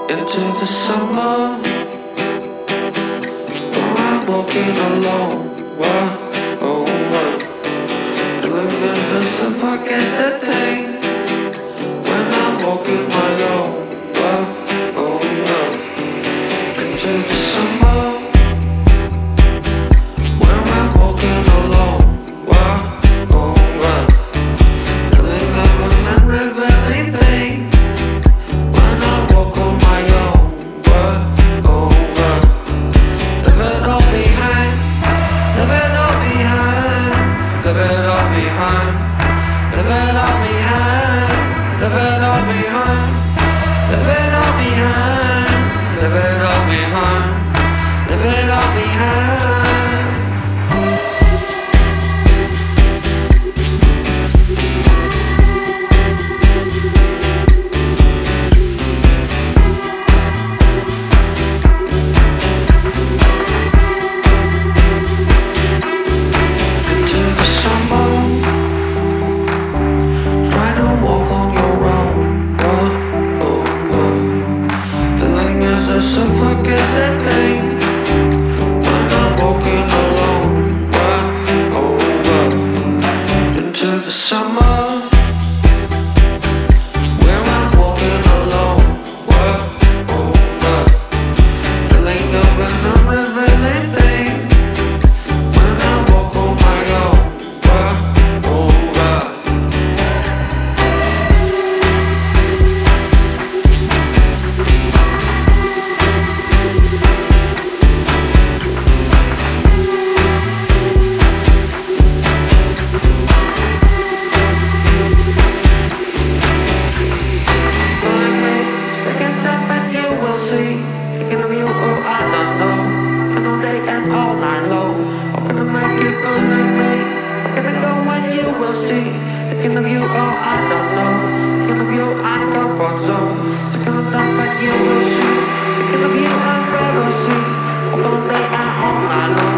into the summer. When I'm walking alone, whoa, oh, whoa. Feeling as if I guess that thing. When I'm walking alone, whoa, oh, whoa. Into the summer. When I'm walking alone, whoa, oh, whoa. Feeling like an unrevealing thing. When I walk on my own, whoa, oh, whoa. Leave it all behind, leave it all behind, leave it all behind, leave it all behind, leave it all behind, leave it all behind, leave it all behind, leave it all behind. Into the summer, try to walk on your own. Whoa, oh, whoa. Feeling as if I guess that thing. When I'm walking alone. Whoa, oh, whoa. Into the summer, where I'm walking alone. Whoa, oh, whoa. Feeling of an unrevealing thing. When I walk on my own. Whoa, oh, whoa. Second time and you will see. Thinking of you, oh I don't know. Working all day and all night long. How can I make you good like me? How can I go when you will see? Thinking of you, oh I don't know. Thinking of you, I'm comfort zone. Second time and you will see. Thinking of you, I'd rather see. Working all day and all night long.